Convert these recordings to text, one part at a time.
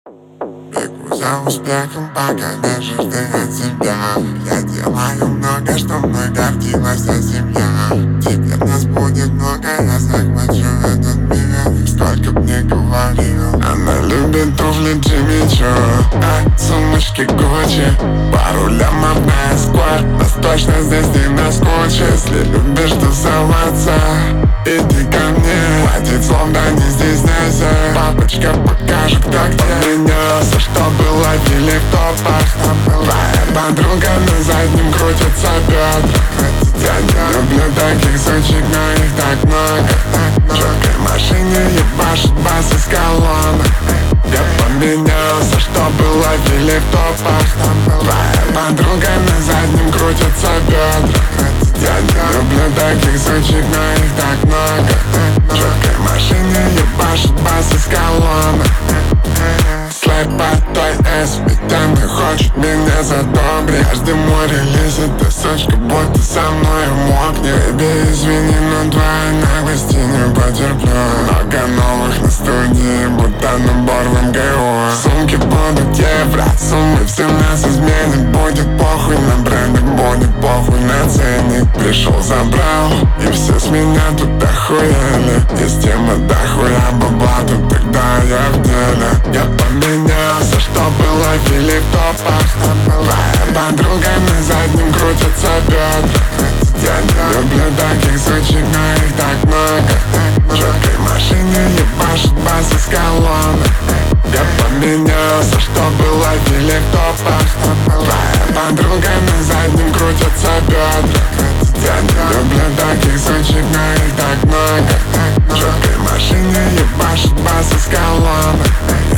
Бегу за успехом, пока бежишь ты от себя. Я делаю много, чтобы гордилась вся семья. Теперь нас будет много, я захвачу этот мир. Сколько б мне говорил. Она любит туфли Джимми Чо, сумочки Гуччи, по рулям обная сквад. Нас точно здесь не наскучит. Если любишь тусоваться, иди ко мне. Хватит слов, да не стесняйся. Папочка покажет, кто где. Поменялся, чтобы ловили в топах. Твоя подруга на заднем крутится бедра. Я не люблю таких сучек, но их так много. В жёсткой машине ебашит бас из колонок. Я поменялся, чтобы ловили в топах. Твоя подруга на заднем крутится бедра. Я не люблю таких сучек, но их так много. В жёсткой машине ебашит бас из колонок. Слайд под той S, ведь она хочет меня задобрить. Каждый мой релиз эта сучка будто со мной мокнет. Baby, извини, но твоей наглости не потерплю. Много новых на студии, будто набор в МГУ. Сумки будут евро, суммы всем нас изменит. Будет похуй на брендах, будет похуй на ценник. Пришел, забрал, и все с меня тут охуели. Есть тема дохуя бабла, тут тогда я в деле. Я поменялся, чтобы ловили в топах. Твоя подруга на заднем крутится бедра. Я не люблю таких сучек, но их так много. В жёсткой машине ебашит бас из колонок. Я поменялся, чтобы ловили в топах. Твоя подруга на заднем крутится бедра. Я не люблю таких сучек, но их так много. В жёсткой машине ебашит бас из колонок.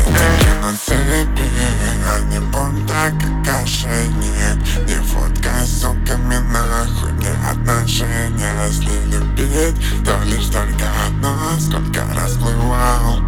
А не бунта, как ошейник. Не фотка с суками, нахуй не отношения. Если любить, то лишь только одно. Сколько раз плывал